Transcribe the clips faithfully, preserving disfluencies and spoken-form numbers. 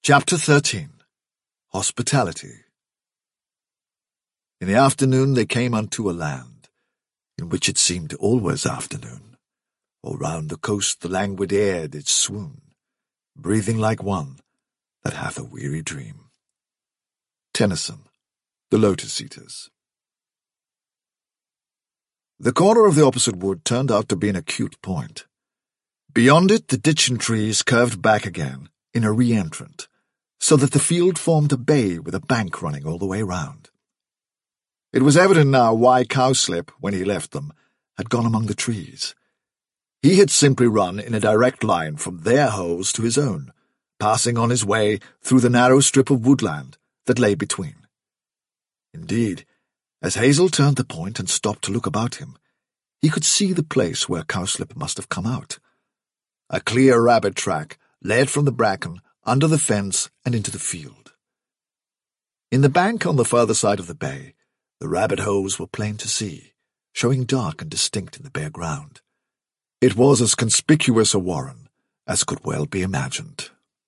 Chapter thirteen. Hospitality. In the afternoon they came unto a land, in which it seemed always afternoon, or round the coast the languid air did swoon, breathing like one that hath a weary dream. Tennyson, The Lotus Eaters. The corner of the opposite wood turned out to be an acute point. Beyond it the ditch and trees curved back again in a re-entrant, so that the field formed a bay with a bank running all the way round. It was evident now why Cowslip, when he left them, had gone among the trees. He had simply run in a direct line from their holes to his own, passing on his way through the narrow strip of woodland that lay between. Indeed, as Hazel turned the point and stopped to look about him, he could see the place where Cowslip must have come out. A clear rabbit track led from the bracken under the fence and into the field. In the bank on the further side of the bay, the rabbit holes were plain to see, showing dark and distinct in the bare ground. It was as conspicuous a warren as could well be imagined.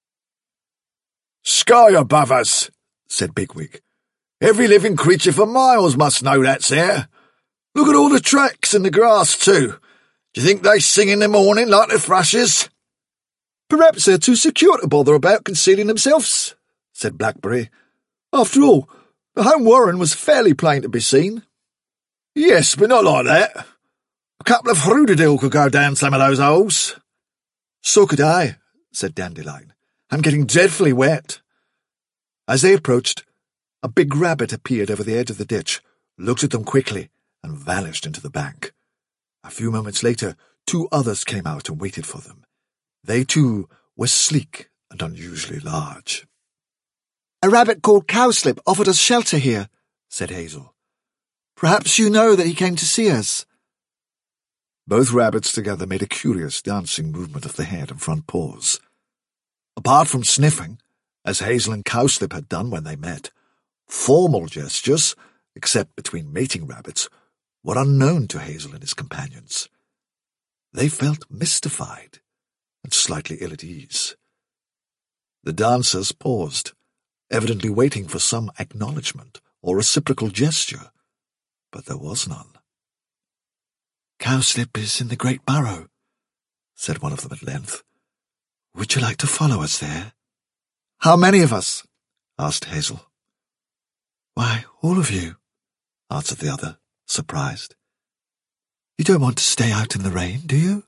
"Sky above us," said Bigwig. "Every living creature for miles must know that's there. Look at all the tracks in the grass, too. Do you think they sing in the morning like the thrushes?" "Perhaps they're too secure to bother about concealing themselves," said Blackberry. "After all, the home warren was fairly plain to be seen." "Yes, but not like that. A couple of Hrudadill could go down some of those holes." "So could I," said Dandelion. "I'm getting dreadfully wet." As they approached, a big rabbit appeared over the edge of the ditch, looked at them quickly, and vanished into the bank. A few moments later, two others came out and waited for them. They, too, were sleek and unusually large. "A rabbit called Cowslip offered us shelter here," said Hazel. "Perhaps you know that he came to see us." Both rabbits together made a curious dancing movement of the head and front paws. Apart from sniffing, as Hazel and Cowslip had done when they met, formal gestures, except between mating rabbits, were unknown to Hazel and his companions. They felt mystified and slightly ill at ease. The dancers paused, evidently waiting for some acknowledgement or reciprocal gesture, but there was none. "Cowslip is in the great burrow," said one of them at length. "Would you like to follow us there?" "How many of us?" asked Hazel. "Why, all of you," answered the other, surprised. "You don't want to stay out in the rain, do you?"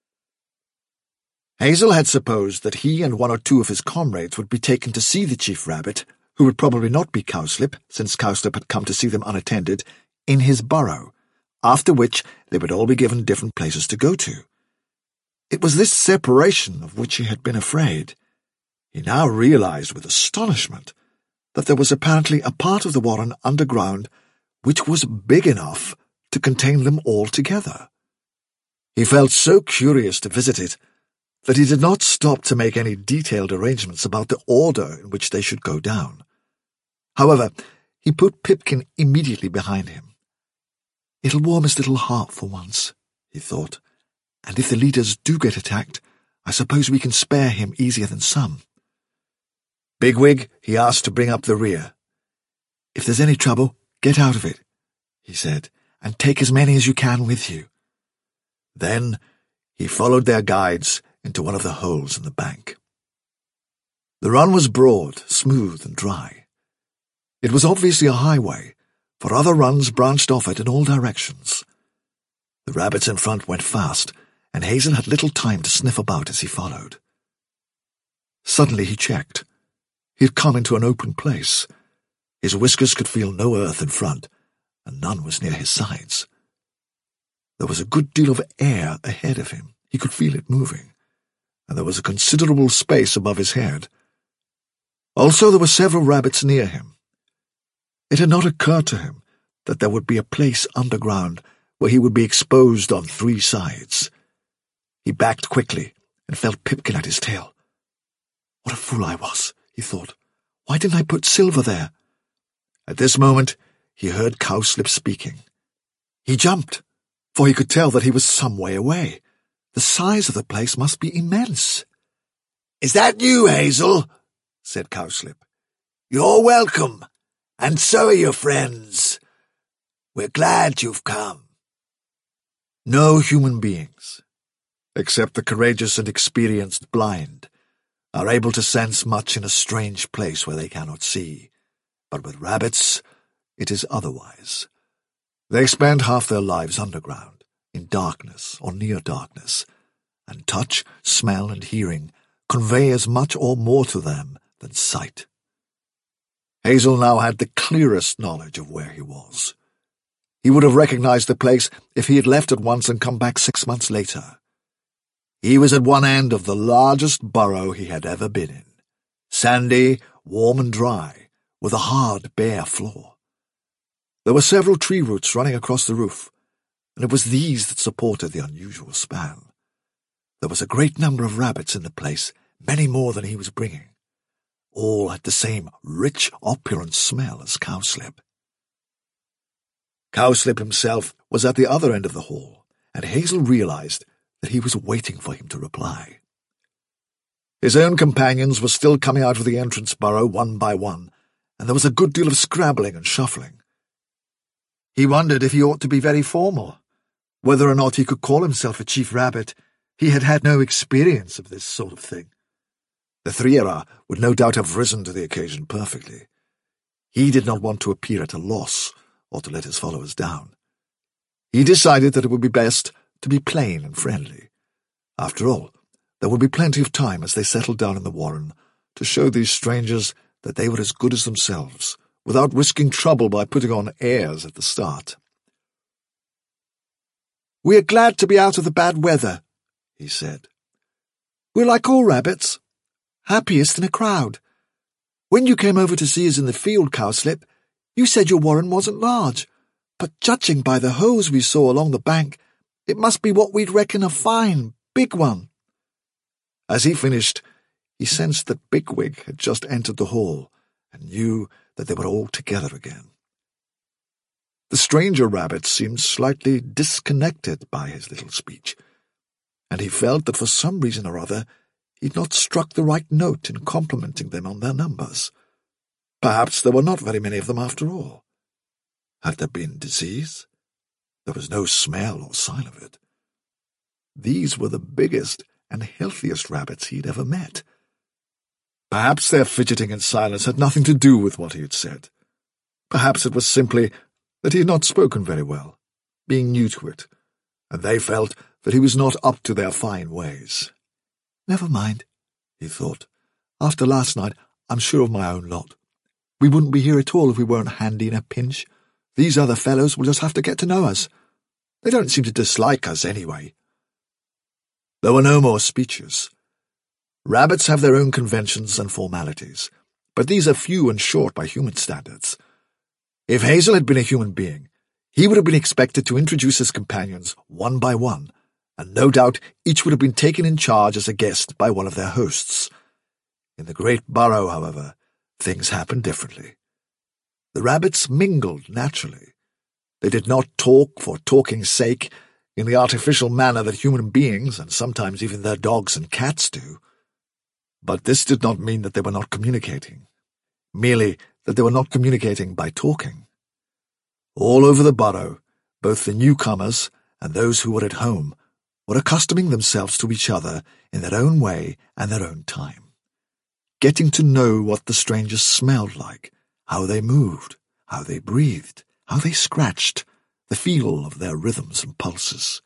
Hazel had supposed that he and one or two of his comrades would be taken to see the chief rabbit, who would probably not be Cowslip, since Cowslip had come to see them unattended, in his burrow, after which they would all be given different places to go to. It was this separation of which he had been afraid. He now realized with astonishment that there was apparently a part of the warren underground which was big enough to contain them all together. He felt so curious to visit it that he did not stop to make any detailed arrangements about the order in which they should go down. However, he put Pipkin immediately behind him. "It'll warm his little heart for once," he thought, "and if the leaders do get attacked, I suppose we can spare him easier than some." Bigwig he asked to bring up the rear. "If there's any trouble, get out of it," he said, "and take as many as you can with you." Then he followed their guides into one of the holes in the bank. The run was broad, smooth, and dry. It was obviously a highway, for other runs branched off it in all directions. The rabbits in front went fast, and Hazel had little time to sniff about as he followed. Suddenly he checked. He had come into an open place. His whiskers could feel no earth in front, and none was near his sides. There was a good deal of air ahead of him. He could feel it moving, and there was a considerable space above his head. Also, there were several rabbits near him. It had not occurred to him that there would be a place underground where he would be exposed on three sides. He backed quickly and felt Pipkin at his tail. "What a fool I was," he thought. "Why didn't I put Silver there?" At this moment he heard Cowslip speaking. He jumped, for he could tell that he was some way away. The size of the place must be immense. "Is that you, Hazel?" said Cowslip. "You're welcome, and so are your friends. We're glad you've come." No human beings, except the courageous and experienced blind, are able to sense much in a strange place where they cannot see. But with rabbits, it is otherwise. They spend half their lives underground, in darkness or near darkness, and touch, smell, and hearing convey as much or more to them than sight. Hazel now had the clearest knowledge of where he was. He would have recognized the place if he had left at once and come back six months later. He was at one end of the largest burrow he had ever been in, sandy, warm and dry, with a hard, bare floor. There were several tree roots running across the roof, and it was these that supported the unusual span. There was a great number of rabbits in the place, many more than he was bringing. All had the same rich, opulent smell as Cowslip. Cowslip himself was at the other end of the hall, and Hazel realized that he was waiting for him to reply. His own companions were still coming out of the entrance burrow one by one, and there was a good deal of scrabbling and shuffling. He wondered if he ought to be very formal, whether or not he could call himself a chief rabbit. He had had no experience of this sort of thing. The Threera would no doubt have risen to the occasion perfectly. He did not want to appear at a loss or to let his followers down. He decided that it would be best to be plain and friendly. After all, there would be plenty of time as they settled down in the warren to show these strangers that they were as good as themselves, without risking trouble by putting on airs at the start. "We are glad to be out of the bad weather," he said. "We're like all rabbits, happiest in a crowd. When you came over to see us in the field, Cowslip, you said your warren wasn't large, but judging by the holes we saw along the bank, it must be what we'd reckon a fine, big one." As he finished, he sensed that Bigwig had just entered the hall and knew that they were all together again. The stranger rabbit seemed slightly disconnected by his little speech, and he felt that for some reason or other he'd not struck the right note in complimenting them on their numbers. Perhaps there were not very many of them after all. Had there been disease? There was no smell or sign of it. These were the biggest and healthiest rabbits he'd ever met. Perhaps their fidgeting and silence had nothing to do with what he had said. Perhaps it was simply that he had not spoken very well, being new to it, and they felt that he was not up to their fine ways. "Never mind," he thought. "After last night, I'm sure of my own lot. We wouldn't be here at all if we weren't handy in a pinch. These other fellows will just have to get to know us. They don't seem to dislike us anyway." There were no more speeches. Rabbits have their own conventions and formalities, but these are few and short by human standards. If Hazel had been a human being, he would have been expected to introduce his companions one by one, and no doubt each would have been taken in charge as a guest by one of their hosts. In the great burrow, however, things happened differently. The rabbits mingled naturally. They did not talk for talking's sake in the artificial manner that human beings, and sometimes even their dogs and cats, do. But this did not mean that they were not communicating, merely that they were not communicating by talking. All over the burrow, both the newcomers and those who were at home were accustoming themselves to each other in their own way and their own time, getting to know what the strangers smelled like, how they moved, how they breathed, how they scratched, the feel of their rhythms and pulses.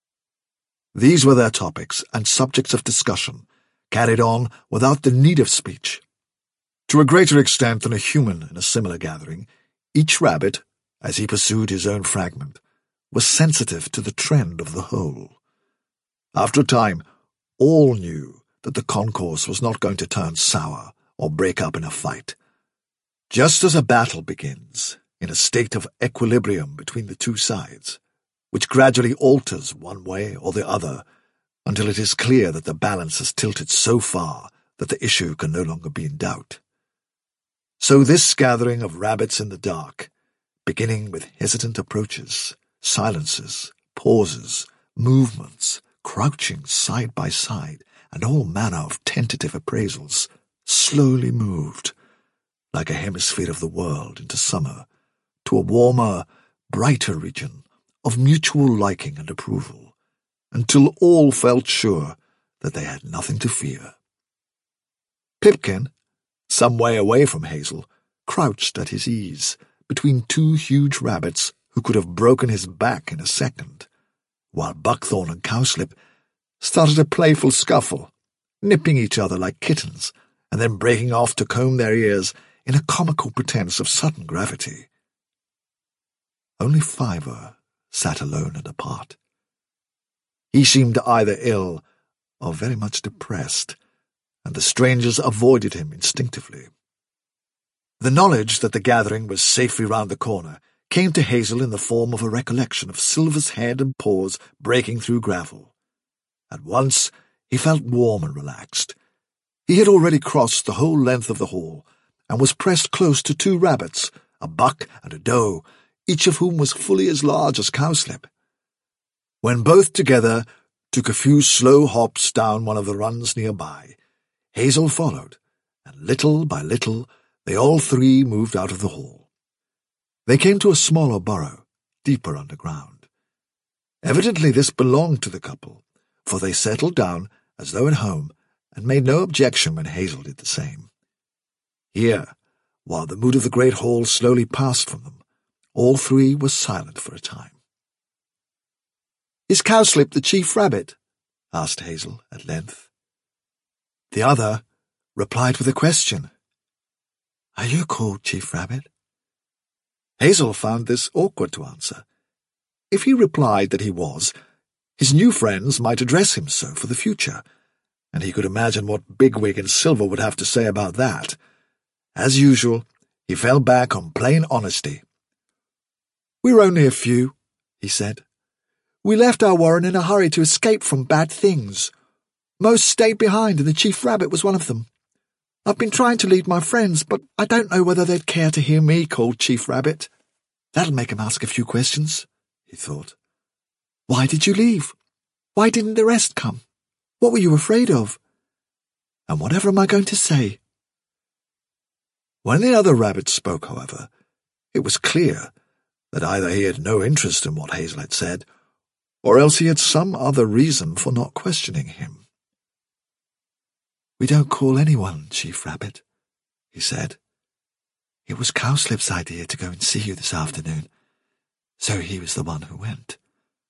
These were their topics and subjects of discussion, carried on without the need of speech. To a greater extent than a human in a similar gathering, each rabbit, as he pursued his own fragment, was sensitive to the trend of the whole. After a time, all knew that the concourse was not going to turn sour or break up in a fight. Just as a battle begins, in a state of equilibrium between the two sides, which gradually alters one way or the other until it is clear that the balance has tilted so far that the issue can no longer be in doubt. So this gathering of rabbits in the dark, beginning with hesitant approaches, silences, pauses, movements, crouching side by side, and all manner of tentative appraisals, slowly moved, like a hemisphere of the world into summer, to a warmer, brighter region of mutual liking and approval, until all felt sure that they had nothing to fear. Pipkin, some way away from Hazel, crouched at his ease between two huge rabbits who could have broken his back in a second, while Buckthorn and Cowslip started a playful scuffle, nipping each other like kittens, and then breaking off to comb their ears in a comical pretense of sudden gravity. Only Fiver sat alone and apart. He seemed either ill or very much depressed, and the strangers avoided him instinctively. The knowledge that the gathering was safely round the corner came to Hazel in the form of a recollection of Silver's head and paws breaking through gravel. At once he felt warm and relaxed. He had already crossed the whole length of the hall, and was pressed close to two rabbits, a buck and a doe, each of whom was fully as large as Cowslip. When both together took a few slow hops down one of the runs nearby, Hazel followed, and little by little they all three moved out of the hall. They came to a smaller burrow, deeper underground. Evidently this belonged to the couple, for they settled down as though at home, and made no objection when Hazel did the same. Here, while the mood of the great hall slowly passed from them, all three were silent for a time. "Is Cowslip the chief rabbit?" asked Hazel at length. The other replied with a question. "Are you called Chief Rabbit?" Hazel found this awkward to answer. If he replied that he was, his new friends might address him so for the future, and he could imagine what Bigwig and Silver would have to say about that. As usual, he fell back on plain honesty. "We're only a few," he said. "We left our warren in a hurry to escape from bad things. Most stayed behind, and the Chief Rabbit was one of them. I've been trying to lead my friends, but I don't know whether they'd care to hear me called Chief Rabbit. That'll make 'em ask a few questions," he thought. "Why did you leave? Why didn't the rest come? What were you afraid of? And whatever am I going to say?" When the other rabbit spoke, however, it was clear that either he had no interest in what Hazel had said, or else he had some other reason for not questioning him. "We don't call anyone Chief Rabbit," he said. "It was Cowslip's idea to go and see you this afternoon, so he was the one who went."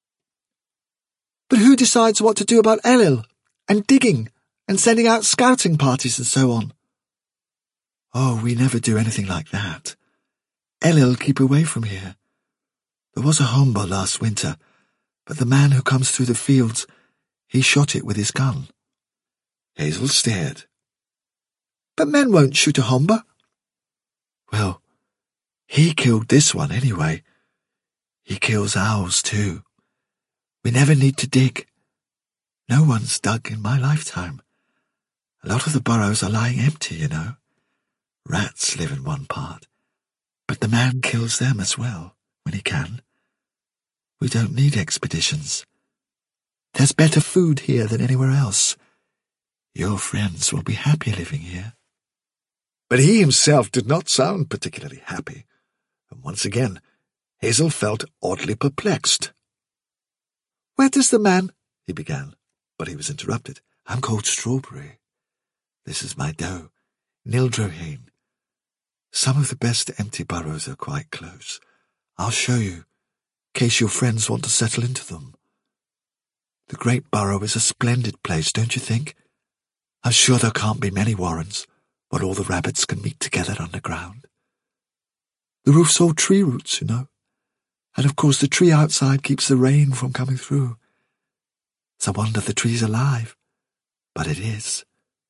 "But who decides what to do about Elil, and digging, and sending out scouting parties and so on?" "Oh, we never do anything like that. Elil keep away from here. There was a homba last winter, but the man who comes through the fields, he shot it with his gun." Hazel stared. "But men won't shoot a homba." "Well, he killed this one anyway. He kills owls too. We never need to dig. No one's dug in my lifetime. A lot of the burrows are lying empty, you know. Rats live in one part, but the man kills them as well, when he can. We don't need expeditions. There's better food here than anywhere else. Your friends will be happy living here." But he himself did not sound particularly happy, and once again Hazel felt oddly perplexed. "Where does the man—" he began, but he was interrupted. "I'm called Strawberry. This is my doe, Nildrohane. Some of the best empty burrows are quite close. I'll show you, in case your friends want to settle into them. The Great Burrow is a splendid place, don't you think? I'm sure there can't be many warrens where all the rabbits can meet together underground. The roof's all tree roots, you know, and of course the tree outside keeps the rain from coming through. It's a wonder the tree's alive, but it is."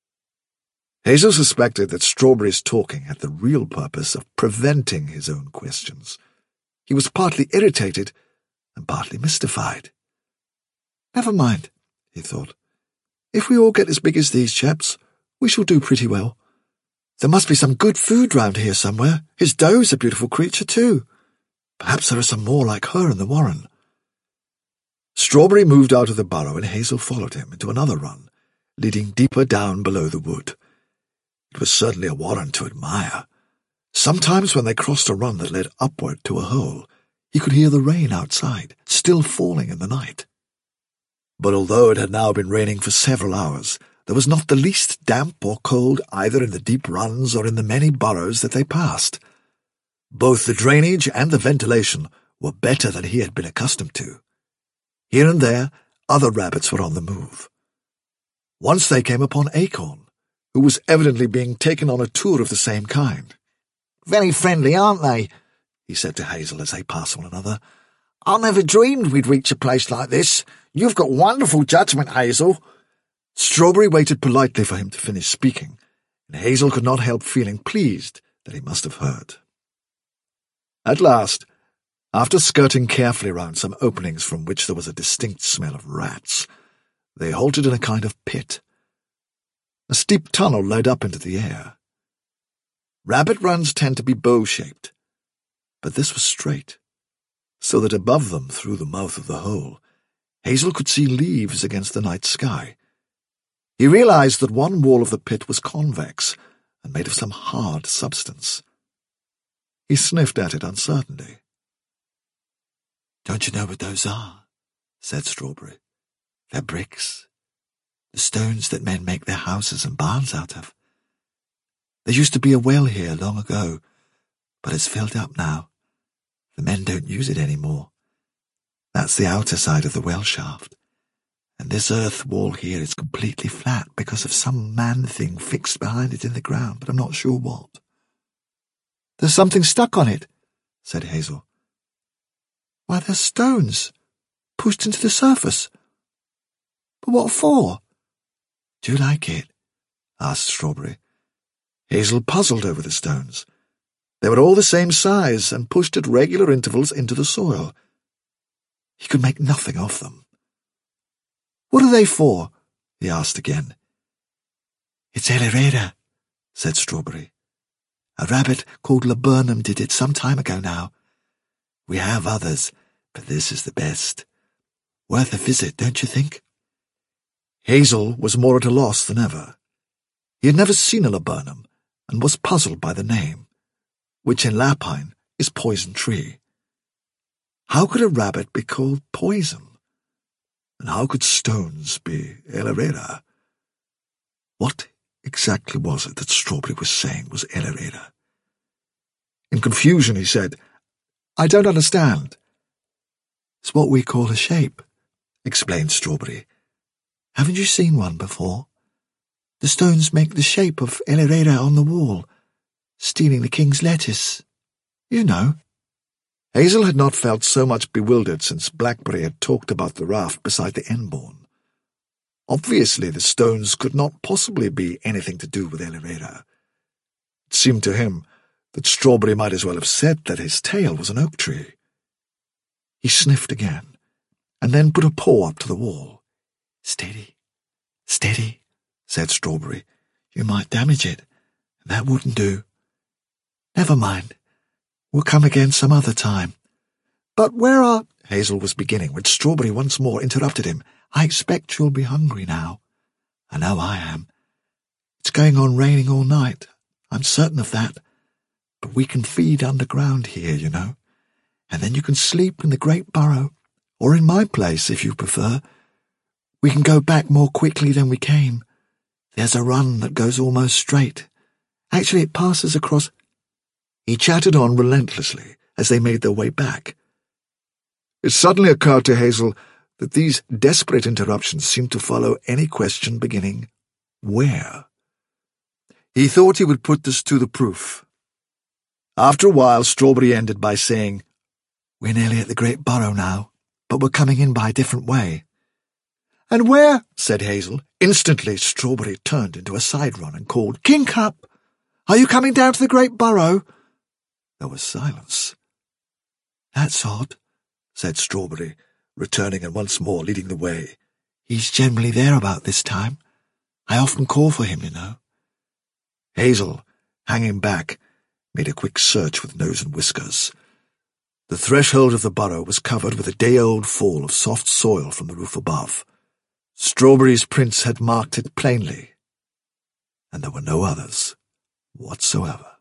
Hazel suspected that Strawberry's talking had the real purpose of preventing his own questions. He was partly irritated and partly mystified. "Never mind," he thought. "If we all get as big as these chaps, we shall do pretty well. There must be some good food round here somewhere. His doe's a beautiful creature too. Perhaps there are some more like her in the warren." Strawberry moved out of the burrow, and Hazel followed him into another run, leading deeper down below the wood. It was certainly a warren to admire. Sometimes when they crossed a run that led upward to a hole, he could hear the rain outside, still falling in the night. But although it had now been raining for several hours, there was not the least damp or cold either in the deep runs or in the many burrows that they passed. Both the drainage and the ventilation were better than he had been accustomed to. Here and there, other rabbits were on the move. Once they came upon Acorn, who was evidently being taken on a tour of the same kind. "Very friendly, aren't they?" he said to Hazel as they passed one another. "I never dreamed we'd reach a place like this. You've got wonderful judgment, Hazel." Strawberry waited politely for him to finish speaking, and Hazel could not help feeling pleased that he must have heard. At last, after skirting carefully round some openings from which there was a distinct smell of rats, they halted in a kind of pit. A steep tunnel led up into the air. Rabbit runs tend to be bow-shaped, but this was straight, so that above them, through the mouth of the hole, Hazel could see leaves against the night sky. He realized that one wall of the pit was convex and made of some hard substance. He sniffed at it uncertainly. "Don't you know what those are?" said Strawberry. "They're bricks. The stones that men make their houses and barns out of. There used to be a well here long ago, but it's filled up now. The men don't use it any more. That's the outer side of the well shaft. And this earth wall here is completely flat because of some man thing fixed behind it in the ground, but I'm not sure what." "There's something stuck on it," said Hazel. "Why, there's stones pushed into the surface. But what for?" "Do you like it?" asked Strawberry. Hazel puzzled over the stones. They were all the same size and pushed at regular intervals into the soil. He could make nothing of them. "What are they for?" he asked again. "It's Elereda," said Strawberry. "A rabbit called Laburnum did it some time ago now. We have others, but this is the best. Worth a visit, don't you think?" Hazel was more at a loss than ever. He had never seen a laburnum, and was puzzled by the name, which in Lapine is poison tree. How could a rabbit be called poison? And how could stones be Elereda? What exactly was it that Strawberry was saying was Elereda? In confusion he said, "I don't understand." "It's what we call a shape," explained Strawberry. "Haven't you seen one before? The stones make the shape of Elereda on the wall, stealing the king's lettuce. You know." Hazel had not felt so much bewildered since Blackberry had talked about the raft beside the Enborn. Obviously the stones could not possibly be anything to do with Elereda. It seemed to him that Strawberry might as well have said that his tail was an oak tree. He sniffed again, and then put a paw up to the wall. "Steady, steady," said Strawberry. "You might damage it, and that wouldn't do. Never mind. We'll come again some other time." "But where are—" Hazel was beginning, when Strawberry once more interrupted him. "I expect you'll be hungry now. I know I am. It's going on raining all night. I'm certain of that. But we can feed underground here, you know. And then you can sleep in the great burrow, or in my place, if you prefer. We can go back more quickly than we came. There's a run that goes almost straight. Actually, it passes across—" He chattered on relentlessly as they made their way back. It suddenly occurred to Hazel that these desperate interruptions seemed to follow any question beginning, "Where?" He thought he would put this to the proof. After a while, Strawberry ended by saying, "We're nearly at the great burrow now, but we're coming in by a different way." "And where—" said Hazel. Instantly, Strawberry turned into a side run and called, "Kingcup, are you coming down to the great burrow?" There was silence. "That's odd," said Strawberry, returning and once more leading the way. "He's generally there about this time. I often call for him, you know." Hazel, hanging back, made a quick search with nose and whiskers. The threshold of the burrow was covered with a day-old fall of soft soil from the roof above. Strawberry's prints had marked it plainly, and there were no others. whatsoever.